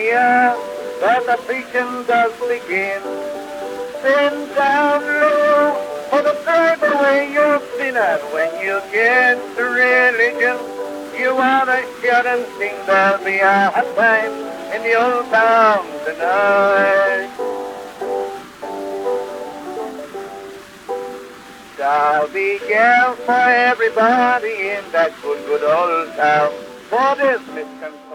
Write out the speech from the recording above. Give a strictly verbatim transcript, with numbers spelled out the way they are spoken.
here that the preaching does begin. Bend down low for the drive away your sin, and when you get to religion, you wanna shout and sing. There'll be a hot time in the old town tonight. There'll be girls for everybody in that good, good old town. For this misconception